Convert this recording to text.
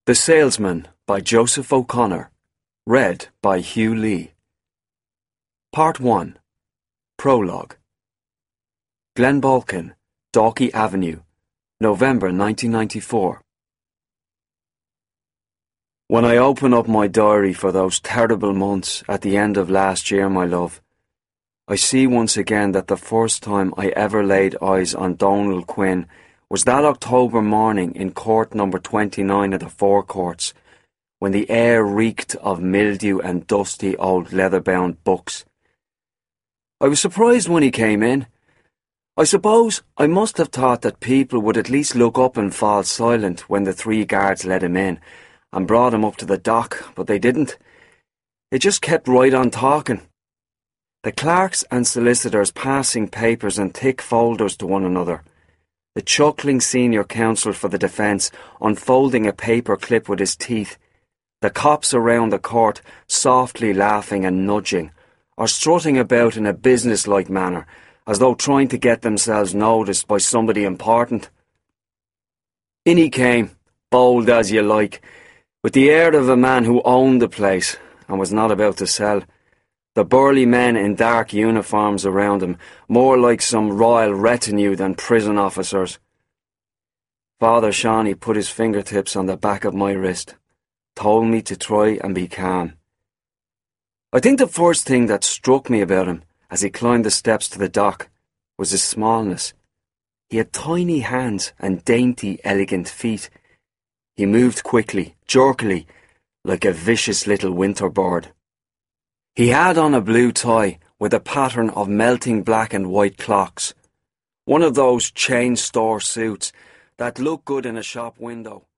The Salesman by Joseph O'Connor. Read by Hugh Lee. Part 1. Prologue. Glenbalkin, Dalkey Avenue, November 1994. When I open up my diary for those terrible months at the end of last year, my love, I see once again that the first time I ever laid eyes on Donald Quinn was that October morning in court number 29 of the Four Courts, when the air reeked of mildew and dusty old leather-bound books. I was surprised when he came in. I suppose I must have thought that people would at least look up and fall silent when the three guards let him in and brought him up to the dock, but they didn't. It just kept right on talking. The clerks and solicitors passing papers and thick folders to one another. The chuckling senior counsel for the defence unfolding a paper clip with his teeth. The cops around the court softly laughing and nudging, or strutting about in a business-like manner, as though trying to get themselves noticed by somebody important. In he came, bold as you like, with the air of a man who owned the place and was not about to sell. The burly men in dark uniforms around him, more like some royal retinue than prison officers. Father Shawnee put his fingertips on the back of my wrist, told me to try and be calm. I think the first thing that struck me about him as he climbed the steps to the dock was his smallness. He had tiny hands and dainty, elegant feet. He moved quickly, jerkily, like a vicious little winter bird. He had on a blue tie with a pattern of melting black and white clocks, one of those chain store suits that look good in a shop window.